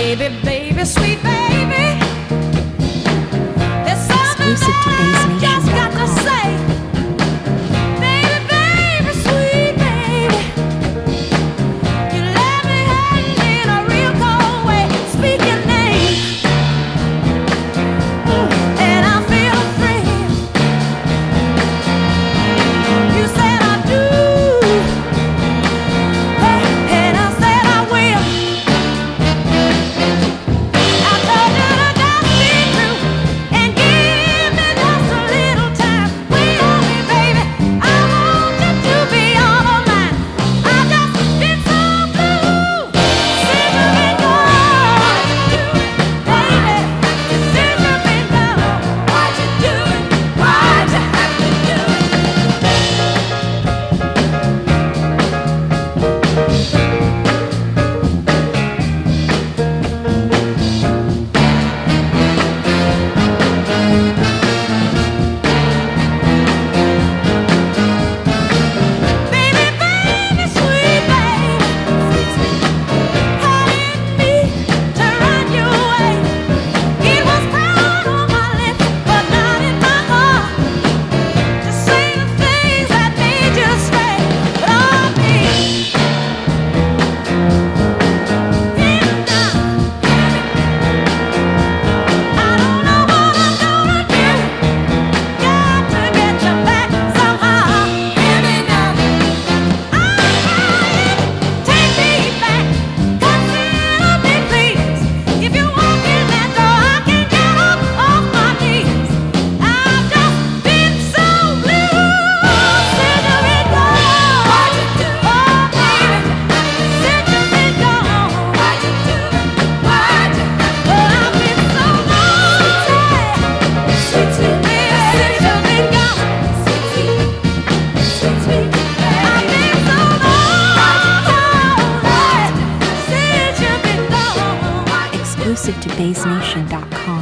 baby, sweet baby. There's something Exclusive to I just got to BassNation.com. say. Baby, baby, sweet baby. You let me hang in a real cold way. Speak your name, and I feel free. You said I do, and I said I will. I told you to just be true and give me just a little time. Wait on me, baby. I want you to be all of mine. I just been so blue since you've been gone. Baby, since you've been gone, what you doing? Why'd you have to do it? Baby, baby, sweet baby, how did me to run you away? It was proud on my lips, but not in my heart. To say the things that made you stay, but on me. I don't know what I'm gonna do. Got to get you back somehow. Hear me now. Take me back, consider me please. If you walk in that door, I can get up off my knees. I've just been so blue since you've been gone. What you do? Oh baby, since you've been gone. What you do? What you? Well, I've been so lonely, sweet baby, since you've been gone. Sweet baby, I've been so lonely since you've been gone. Exclusive to BassNation.com.